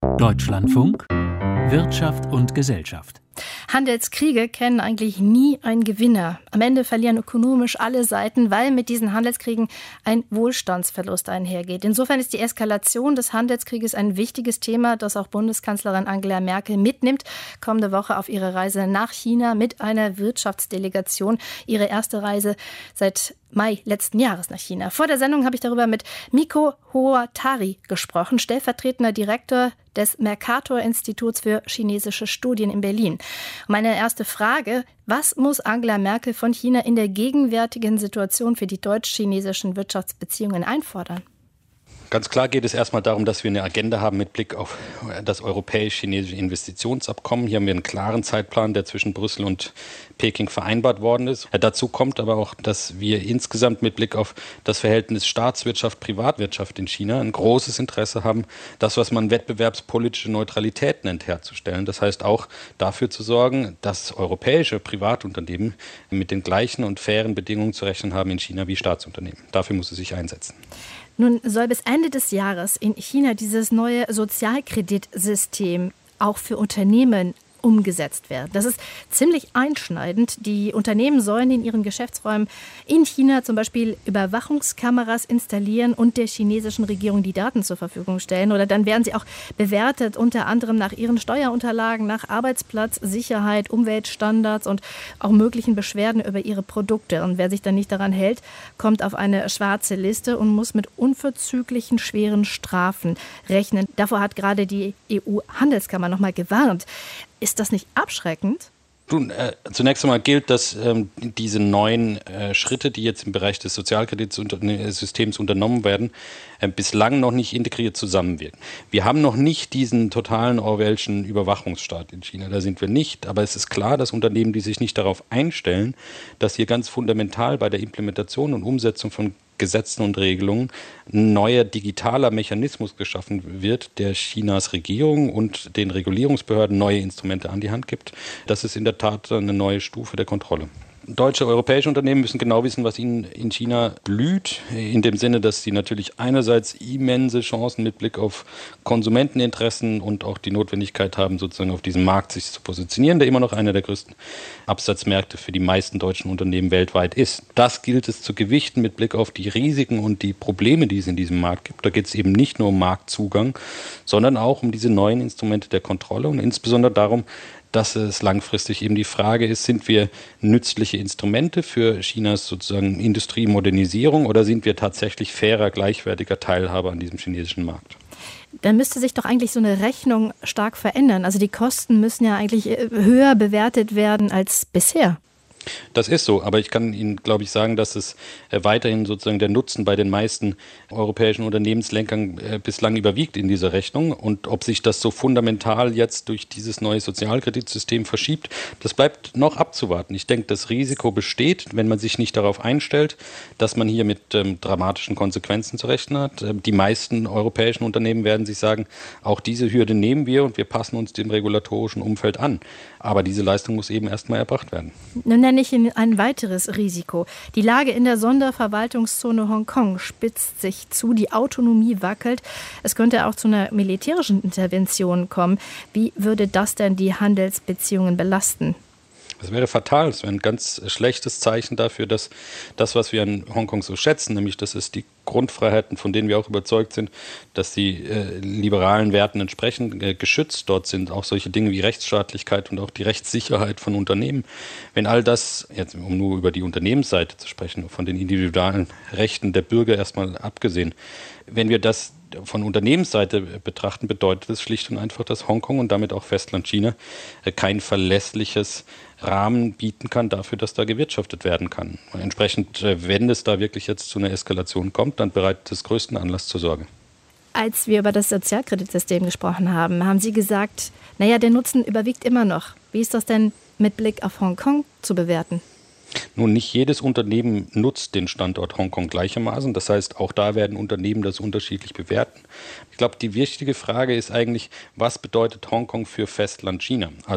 Deutschlandfunk Wirtschaft und Gesellschaft. Handelskriege kennen eigentlich nie einen Gewinner. Am Ende verlieren ökonomisch alle Seiten, weil mit diesen Handelskriegen ein Wohlstandsverlust einhergeht. Insofern ist die Eskalation des Handelskrieges ein wichtiges Thema, das auch Bundeskanzlerin Angela Merkel mitnimmt, kommende Woche auf ihre Reise nach China mit einer Wirtschaftsdelegation. Ihre erste Reise seit Mai letzten Jahres nach China. Vor der Sendung habe ich darüber mit Mikko Huotari gesprochen, stellvertretender Direktor des Mercator-Instituts für chinesische Studien in Berlin. Meine erste Frage: Was muss Angela Merkel von China in der gegenwärtigen Situation für die deutsch-chinesischen Wirtschaftsbeziehungen einfordern? Ganz klar geht es erstmal darum, dass wir eine Agenda haben mit Blick auf das europäisch-chinesische Investitionsabkommen. Hier haben wir einen klaren Zeitplan, der zwischen Brüssel und Peking vereinbart worden ist. Dazu kommt aber auch, dass wir insgesamt mit Blick auf das Verhältnis Staatswirtschaft-Privatwirtschaft in China ein großes Interesse haben, das, was man wettbewerbspolitische Neutralität nennt, herzustellen. Das heißt auch dafür zu sorgen, dass europäische Privatunternehmen mit den gleichen und fairen Bedingungen zu rechnen haben in China wie Staatsunternehmen. Dafür muss es sich einsetzen. Nun soll bis Ende des Jahres in China dieses neue Sozialkreditsystem auch für Unternehmen umgesetzt werden. Das ist ziemlich einschneidend. Die Unternehmen sollen in ihren Geschäftsräumen in China zum Beispiel Überwachungskameras installieren und der chinesischen Regierung die Daten zur Verfügung stellen. Oder dann werden sie auch bewertet, unter anderem nach ihren Steuerunterlagen, nach Arbeitsplatz, Sicherheit, Umweltstandards und auch möglichen Beschwerden über ihre Produkte. Und wer sich dann nicht daran hält, kommt auf eine schwarze Liste und muss mit unverzüglichen schweren Strafen rechnen. Davor hat gerade die EU-Handelskammer noch mal gewarnt. Ist das nicht abschreckend? Zunächst einmal gilt, dass diese neuen Schritte, die jetzt im Bereich des Sozialkreditsystems unternommen werden, bislang noch nicht integriert zusammenwirken. Wir haben noch nicht diesen totalen orwellschen Überwachungsstaat in China, da sind wir nicht. Aber es ist klar, dass Unternehmen, die sich nicht darauf einstellen, dass hier ganz fundamental bei der Implementation und Umsetzung von Gesetzen und Regelungen ein neuer digitaler Mechanismus geschaffen wird, der Chinas Regierung und den Regulierungsbehörden neue Instrumente an die Hand gibt. Das ist in der Tat eine neue Stufe der Kontrolle. Deutsche, europäische Unternehmen müssen genau wissen, was ihnen in China blüht, in dem Sinne, dass sie natürlich einerseits immense Chancen mit Blick auf Konsumenteninteressen und auch die Notwendigkeit haben, sozusagen auf diesem Markt sich zu positionieren, der immer noch einer der größten Absatzmärkte für die meisten deutschen Unternehmen weltweit ist. Das gilt es zu gewichten mit Blick auf die Risiken und die Probleme, die es in diesem Markt gibt. Da geht es eben nicht nur um Marktzugang, sondern auch um diese neuen Instrumente der Kontrolle und insbesondere darum, dass es langfristig eben die Frage ist, sind wir nützliche Instrumente für Chinas sozusagen Industriemodernisierung oder sind wir tatsächlich fairer, gleichwertiger Teilhaber an diesem chinesischen Markt? Dann müsste sich doch eigentlich so eine Rechnung stark verändern. Also die Kosten müssen ja eigentlich höher bewertet werden als bisher. Das ist so, aber ich kann Ihnen, glaube ich, sagen, dass es weiterhin sozusagen der Nutzen bei den meisten europäischen Unternehmenslenkern bislang überwiegt in dieser Rechnung. Und ob sich das so fundamental jetzt durch dieses neue Sozialkreditsystem verschiebt, das bleibt noch abzuwarten. Ich denke, das Risiko besteht, wenn man sich nicht darauf einstellt, dass man hier mit dramatischen Konsequenzen zu rechnen hat. Die meisten europäischen Unternehmen werden sich sagen, auch diese Hürde nehmen wir und wir passen uns dem regulatorischen Umfeld an. Aber diese Leistung muss eben erstmal erbracht werden. Nun nenne ich ein weiteres Risiko. Die Lage in der Sonderverwaltungszone Hongkong spitzt sich zu, die Autonomie wackelt. Es könnte auch zu einer militärischen Intervention kommen. Wie würde das denn die Handelsbeziehungen belasten? Das wäre fatal. Das wäre ein ganz schlechtes Zeichen dafür, dass das, was wir an Hongkong so schätzen, nämlich dass es die Grundfreiheiten, von denen wir auch überzeugt sind, dass die liberalen Werten entsprechend geschützt dort sind, auch solche Dinge wie Rechtsstaatlichkeit und auch die Rechtssicherheit von Unternehmen. Wenn all das, jetzt um nur über die Unternehmensseite zu sprechen, von den individuellen Rechten der Bürger erstmal abgesehen, wenn wir das von Unternehmensseite betrachten, bedeutet es schlicht und einfach, dass Hongkong und damit auch Festland China kein verlässliches Rahmen bieten kann dafür, dass da gewirtschaftet werden kann. Und entsprechend, wenn es da wirklich jetzt zu einer Eskalation kommt, dann bereitet es größten Anlass zur Sorge. Als wir über das Sozialkreditsystem gesprochen haben, haben Sie gesagt, naja, der Nutzen überwiegt immer noch. Wie ist das denn mit Blick auf Hongkong zu bewerten? Nun, nicht jedes Unternehmen nutzt den Standort Hongkong gleichermaßen. Das heißt, auch da werden Unternehmen das unterschiedlich bewerten. Ich glaube, die wichtige Frage ist eigentlich, was bedeutet Hongkong für Festland China? Also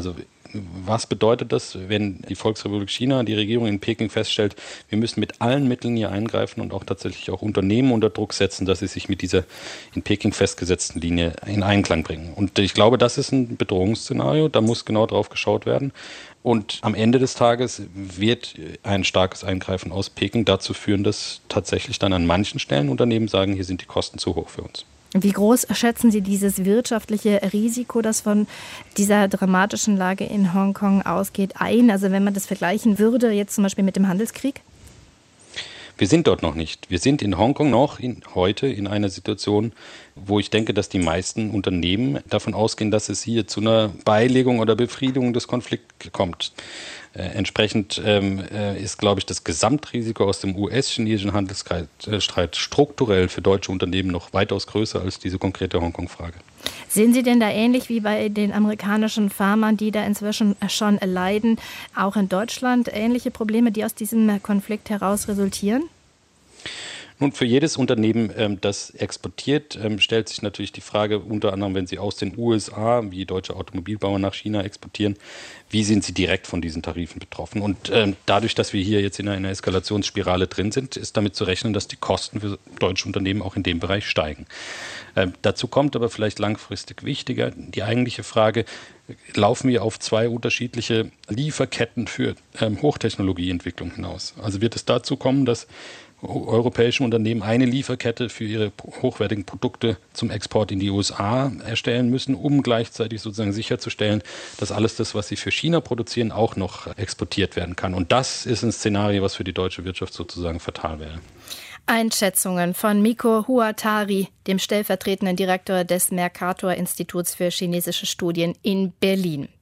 was bedeutet das, wenn die Volksrepublik China, die Regierung in Peking feststellt, wir müssen mit allen Mitteln hier eingreifen und auch tatsächlich auch Unternehmen unter Druck setzen, dass sie sich mit dieser in Peking festgesetzten Linie in Einklang bringen. Und ich glaube, das ist ein Bedrohungsszenario, da muss genau drauf geschaut werden. Und am Ende des Tages wird ein starkes Eingreifen aus Peking dazu führen, dass tatsächlich dann an manchen Stellen Unternehmen sagen, hier sind die Kosten zu hoch für uns. Wie groß schätzen Sie dieses wirtschaftliche Risiko, das von dieser dramatischen Lage in Hongkong ausgeht, ein? Also wenn man das vergleichen würde, jetzt zum Beispiel mit dem Handelskrieg? Wir sind dort noch nicht. Wir sind in Hongkong noch heute in einer Situation, wo ich denke, dass die meisten Unternehmen davon ausgehen, dass es hier zu einer Beilegung oder Befriedung des Konflikts kommt. Entsprechend ist, glaube ich, das Gesamtrisiko aus dem US-chinesischen Handelsstreit strukturell für deutsche Unternehmen noch weitaus größer als diese konkrete Hongkong-Frage. Sehen Sie denn da ähnlich wie bei den amerikanischen Farmern, die da inzwischen schon leiden, auch in Deutschland ähnliche Probleme, die aus diesem Konflikt heraus resultieren? Nun, für jedes Unternehmen, das exportiert, stellt sich natürlich die Frage, unter anderem, wenn sie aus den USA, wie deutsche Automobilbauer nach China exportieren, wie sind sie direkt von diesen Tarifen betroffen? Und dadurch, dass wir hier jetzt in einer Eskalationsspirale drin sind, ist damit zu rechnen, dass die Kosten für deutsche Unternehmen auch in dem Bereich steigen. Dazu kommt aber vielleicht langfristig wichtiger die eigentliche Frage, laufen wir auf zwei unterschiedliche Lieferketten für Hochtechnologieentwicklung hinaus? Also wird es dazu kommen, dass europäische Unternehmen eine Lieferkette für ihre hochwertigen Produkte zum Export in die USA erstellen müssen, um gleichzeitig sozusagen sicherzustellen, dass alles das, was sie für China produzieren, auch noch exportiert werden kann. Und das ist ein Szenario, was für die deutsche Wirtschaft sozusagen fatal wäre. Einschätzungen von Miko Huatari, dem stellvertretenden Direktor des Mercator-Instituts für chinesische Studien in Berlin.